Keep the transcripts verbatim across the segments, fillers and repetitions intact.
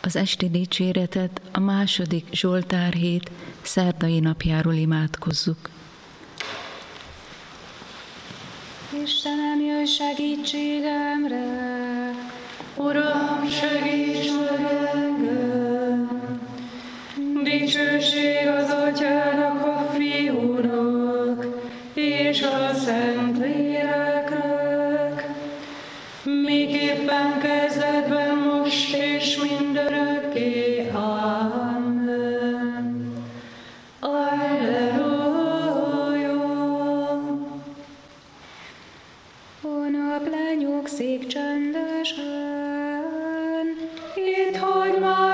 Az esti dicséretet a második Zsoltárhét szerdai napjáról imádkozzuk. Istenem, jöjj segítségemre! Uram, segíts meg engem! Dicsőség az Atyának, a Fiúnak, és a Szentléleknek, miképpen kezdetben, most és mindörökké. Amen. Alleluja! A nap lenyugszik csendesen, itt hagy már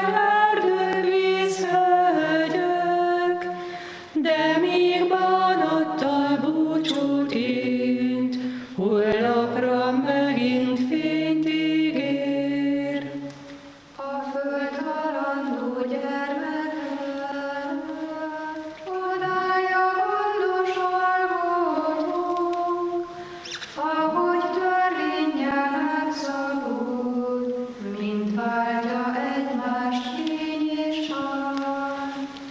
erdővízhegyek, de míg bánattal búcsút int, holnapra megint fényt ígér. A föld halandó gyermekre, csodája gondos alkotók, ahogy törvényen megszabod, mint váltja egymást fény és csár.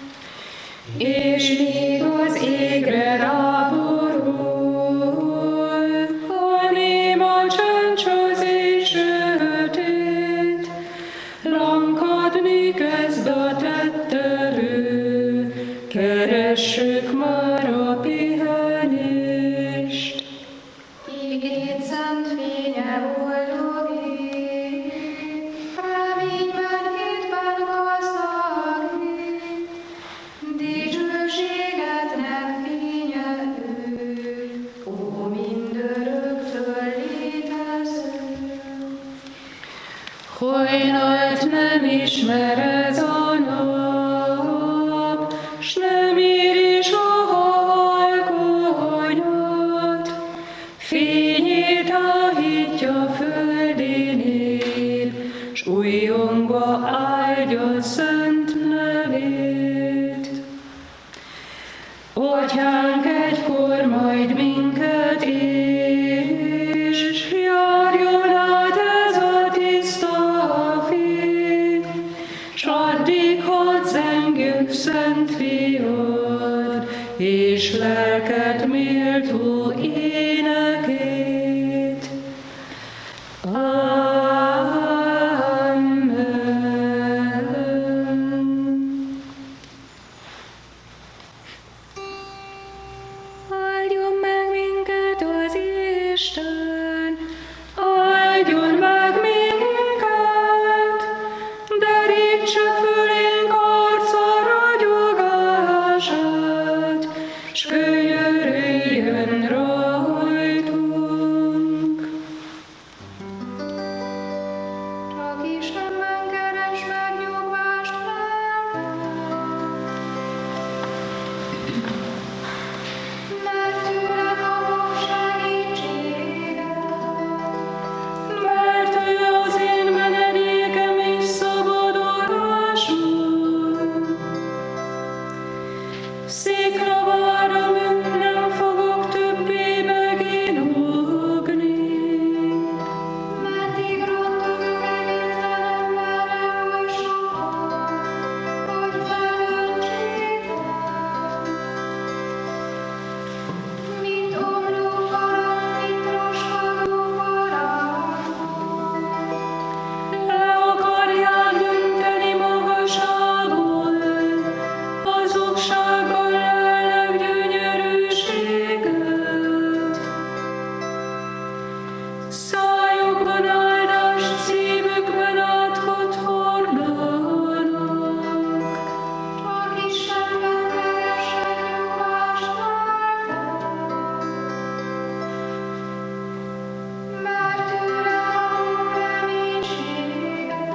És míg az égre ráborul, a néma csencsözés sötét, lankadni kezd a tetterő, keressük már a pihenést. Igéd szent fénye boldogít, reményben hitben gazdagít, dicsőségednek fénye ő, ó mindöröktől létező. Hajnalt nem ismer ez a nap, s nem ér is a halkonyat, fényét áhítja földi nép, s újjongva áldja szent nevét. Atyánk, egykor majd minket ér, s járjon át ez a tiszta fény, s addig hadd zengjük szent fiad, és lelked méltó énekét. Amen. Áldjon meg minket az Isten, áldjon meg minket, derítse fölénk arca ragyogását, s könyörüljön rajtunk. Csak Istenben keresd meg nyugvást lelkem, mert tőle kapok segítséget, mert ő az én menedékem és szabadulásom. Székra várom, nem fogok többé meginogni. Meddig rontogok egésztelen vele oly sokan, hogy felöntsétek? Mint omló falat, mint roskadó barátok, le akarják dönteni magasából, hazugsággal lelek gyönyörűséget. Szájukban áldást, szívükben átkot hordanak. Csak Istenben keresek nyugvást lelkem, mert tőle kapok reménységet,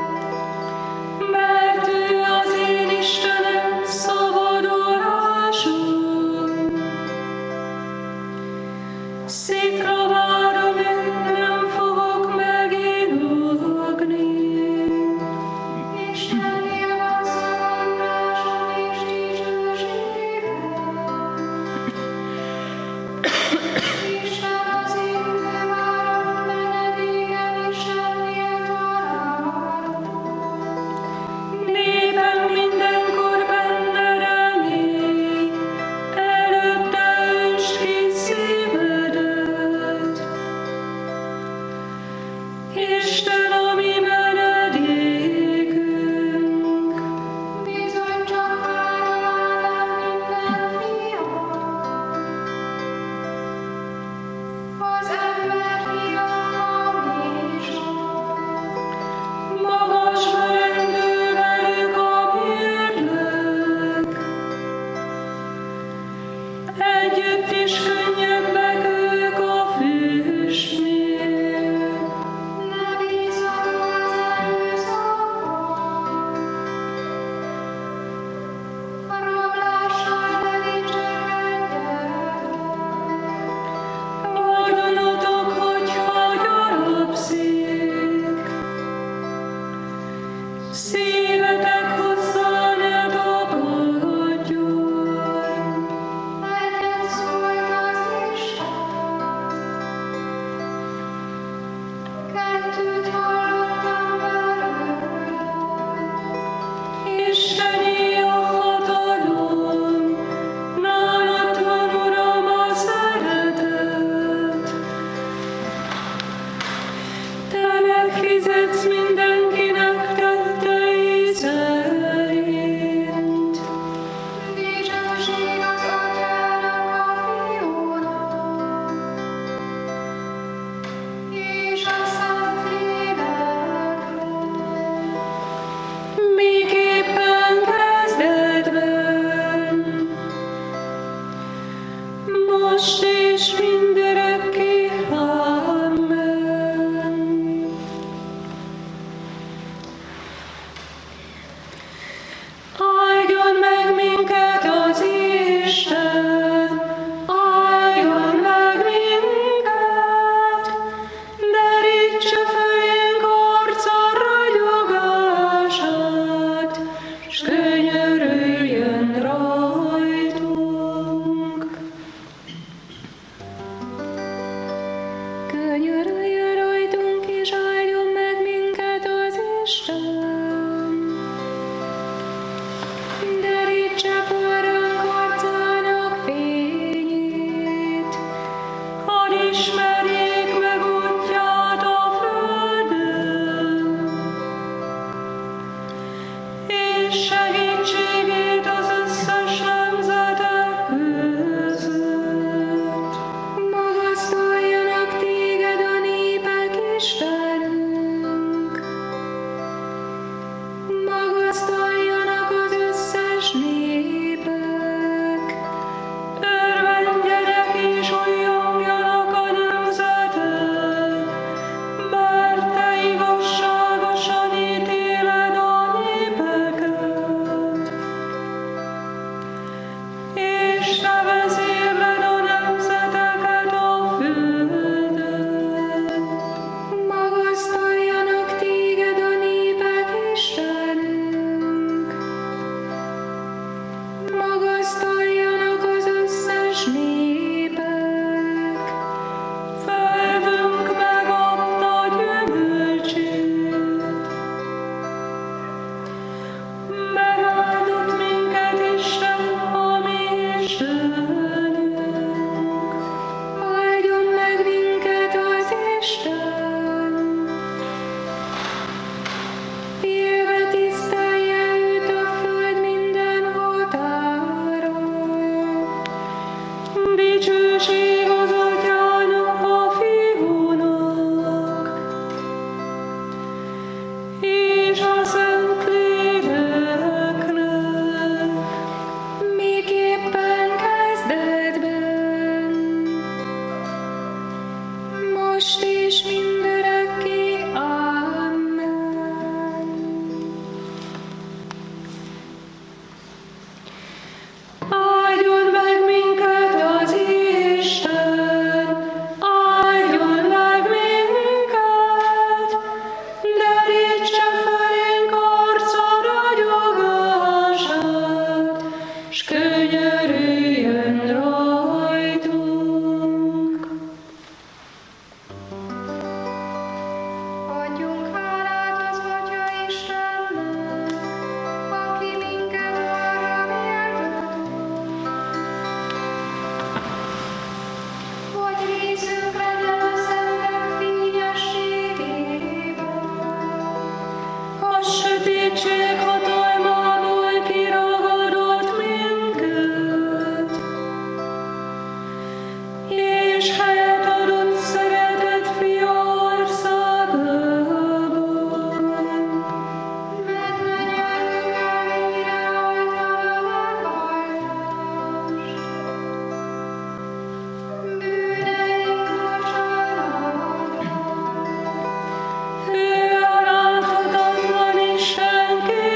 mert ő az én Istenem, szabadulásom. Székra várom, nem fogok meginogni. Istennél van szabadulásom és dicsőségem. Isten az én várom, menedékem, Istennél találom. szívetek hozzá ne tapadjon. Legyen szólt az Isten. Kettőt hallottam belőle. Isteni a hatalom, nálad van, Uram, a szeretet. Te megfizetsz mindenkinek tettei szerint. Dicsőség az Atyának, a Fiúnak, és a Szentléleknek. Miképpen kezdetben, most és mindörökké. Amen. Áldjon meg minket az Isten, áldjon meg minket, derítse fölénk arca ragyogását, s könyörüljön rajtunk. Könyörüljön rajtunk, és áldjon meg minket az Isten. Derítse forránk arcának fényét, hadd ismerjék meg útját a földön, és segítségét az összes nemzetek között. Magasztaljanak téged a népek, Istenünk! Magasztaljanak az összes népek! Örvendjenek és újjongjanak a nemzetek, mert te igazságosan ítéled a népeket, és te vezérled a nemzeteket a földön. Magasztaljanak téged a népek, Istenünk! Magasztaljanak az összes népek! Földünk megadta gyümölcsét. Megáldott minket Isten, a mi Istenünk. Áldjon meg minket az Isten. Élve tisztelje őt a föld minden határa. Dicsőség az Atyának, a Fiúnak, és a Szentléleknek, miképpen kezdetben, most és mindörökké. Amen. Áldjon meg minket az Isten, áldjon meg minket, derítse fölénk arca ragyogását, s könyörüljön rajtunk. Adjunk hálát az Atya Istennek, aki minket arra méltatott, hogy részünk legyen a szentek fényességében. A sötétség hatalmából kiragadott minket, és helyet adott szeretett Fia országában. Medve nyelvükkel végrehajtva a meghajtást, bűneink bocsánatát. Ő a láthatatlan Isten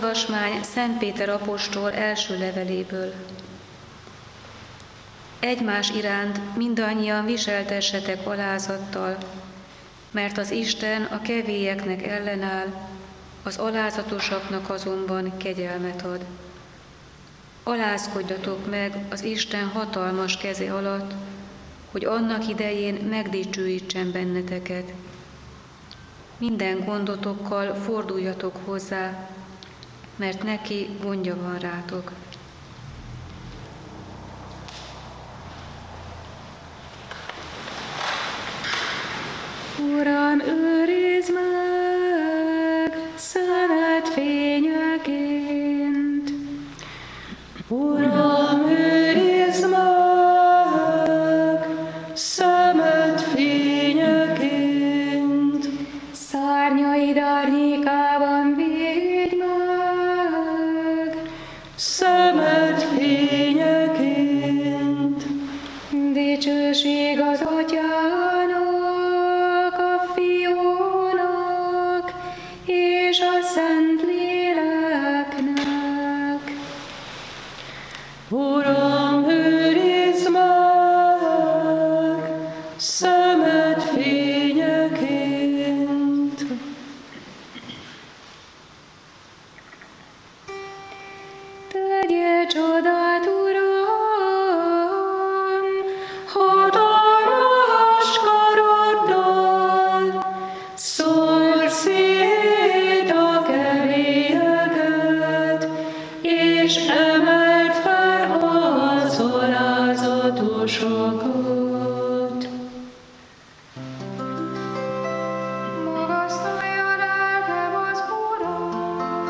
Olvasmány Szent Péter apostol első leveléből. Egymás iránt mindannyian viseltessetek alázattal, mert az Isten a kevélyeknek ellenáll, az alázatosaknak azonban kegyelmet ad. Alázkodjatok meg az Isten hatalmas keze alatt, hogy annak idején megdicsőítsen benneteket. Minden gondotokkal forduljatok hozzá, mert neki gondja van rátok. Uram, őrizd meg szemed fényeként. Uram, őrizd meg szemed fényeként. Szárnyaid árnyékában védj meg szemed fényeként. Dicsőség az Atyának, a Fiúnak és a Szentléleknek. Uram, őrizd meg szemed fényeként. Tegyél csodát, Uram, hatalmas karoddal, szórd szét a kevélyeket, és emeld fel az alázatosokat. Magasztalja lelkem az Urat,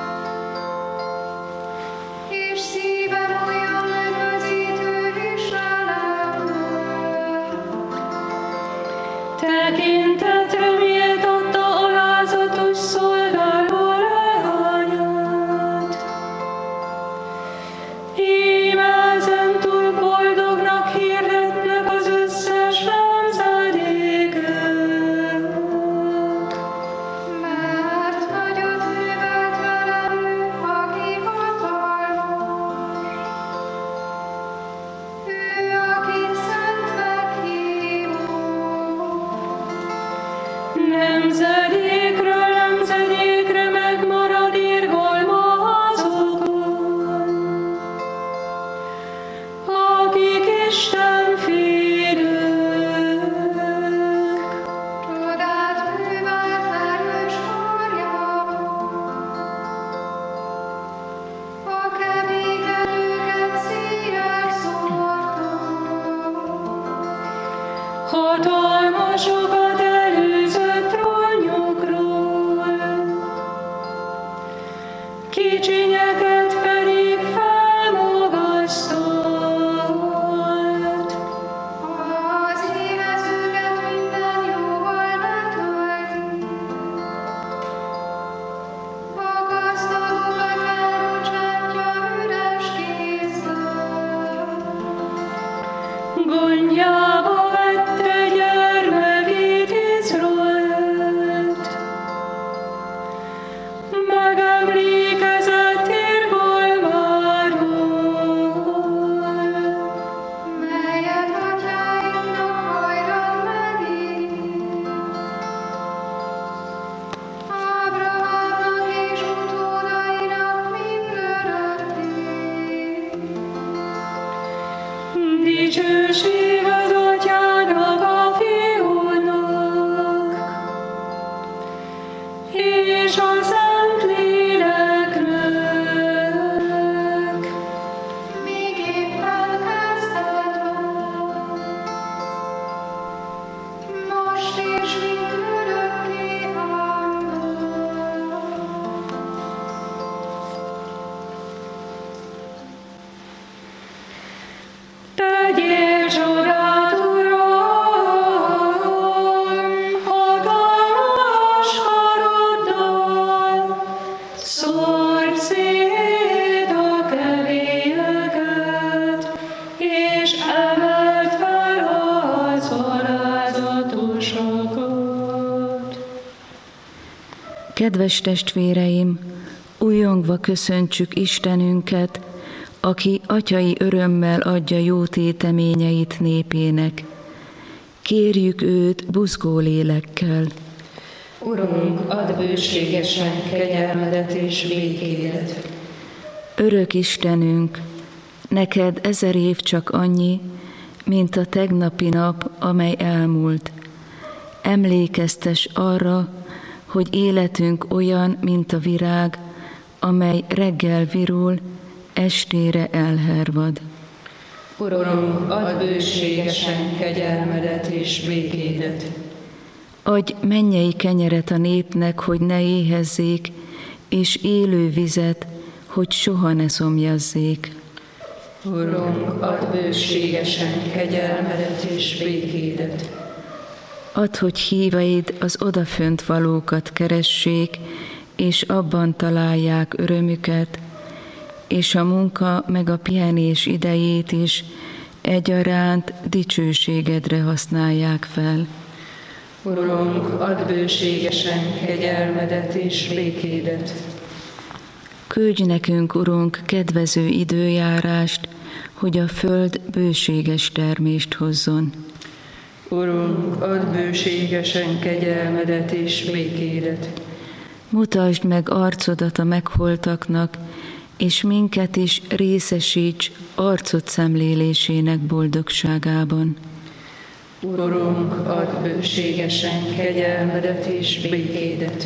és szívem olyan megözítő viseletnek. Tekintetre méltatta alázatos szolgáló leányát. Íme ezentúl boldognak hirdetnek az összes nemzedékek. Mert nagyot művelt velem ő, aki hatalmas. Ő, akit szentnek hívunk. Nemzedékről nemzedékre megmarad irgalma azokon, akik Isten félők. Csodát művelt erős karjával. A keménykedőket szíjjel szórta. Hatalmasokat előzött trónjukról, kicsinyeket pedig felmagasztott. Az éhezőket minden jóval betölti. A gazdagokat elbocsátja üres kézzel. Gondjába vette gyermekét Izraelt, megemlékezett irgalmáról. Melyet atyáinknak hajdan megírt. Ábrahámnak és utódainak mindörökké. Dicsőség az Atyának, a Fiúnak, és a Szentléleknek. Míg éppen kezdetben, most és mindörökké. Amen. Tegyél csodát, Uram, hatalmas karoddal, szórd szét a kevélyeket, és emeld fel az alázatosokat. Kedves testvéreim, újon Bolyongva köszöntsük Istenünket, aki atyai örömmel adja jó téteményeit népének. Kérjük őt buzgó lélekkel. Urunk, add bőségesen kegyelmedet és békédet. Örök Istenünk, neked ezer év csak annyi, mint a tegnapi nap, amely elmúlt. Emlékeztes arra, hogy életünk olyan, mint a virág, amely reggel virul, estére elhervad. Urunk, add bőségesen kegyelmedet és békédet. Adj mennyei kenyeret a népnek, hogy ne éhezzék, és élő vizet, hogy soha ne szomjazzék. Urunk, add bőségesen kegyelmedet és békédet. Add, hogy híveid az odafönt valókat keressék, és abban találják örömüket, és a munka meg a pihenés idejét is egyaránt dicsőségedre használják fel. Urunk, add bőségesen kegyelmedet és békédet. Küldj nekünk, Urunk, kedvező időjárást, hogy a föld bőséges termést hozzon. Urunk, add bőségesen kegyelmedet és békédet. Mutasd meg arcodat a megholtaknak, és minket is részesíts arcod szemlélésének boldogságában. Urunk, add bőségesen kegyelmedet és békédet.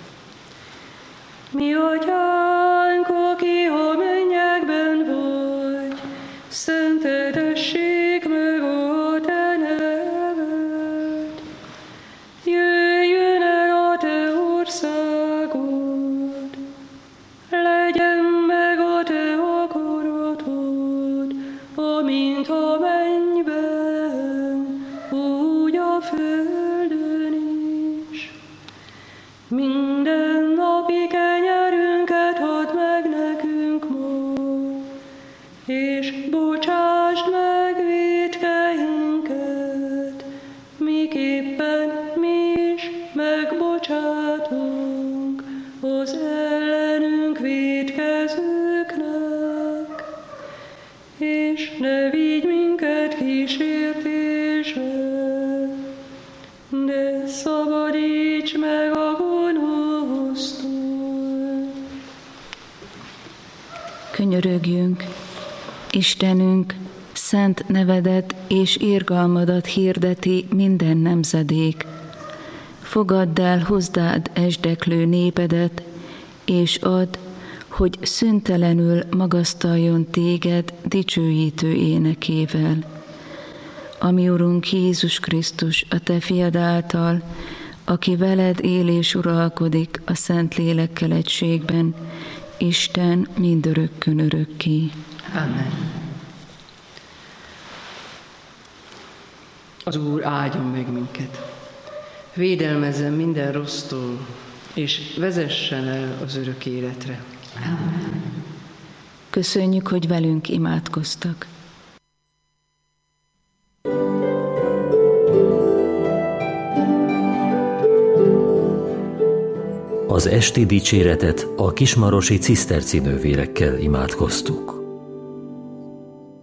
Mi atyánk, aki a mennyekben vagy, szenteltessék meg a te neved. Jöjjön el a te országod, legyen meg a te akaratod, amint a mennyben, úgy a földön is. Minden napi kenyerünket add meg nekünk ma, és bocsásd meg vétkeinket, miképpen mi is megbocsátunk az ellenünk vétkezőknek, és ne vigy minket kísértésbe, de szabadíts meg a gonosztól. Könyörögjünk, Istenünk, szent nevedet és irgalmadat hirdeti minden nemzedék. Fogadd el hozzád esdeklő népedet, és add, hogy szüntelenül magasztaljon téged dicsőítő énekével. Ami Urunk Jézus Krisztus, a te fiad által, aki veled él és uralkodik a Szent Lélekkel egységben, Isten mindörökkön örökké. Amen. Az Úr áldjon meg minket, védelmezzen minden rossztól, és vezessen el az örök életre. Amen. Köszönjük, hogy velünk imádkoztak. Az esti dicséretet a kismarosi ciszterci nővérekkel imádkoztuk.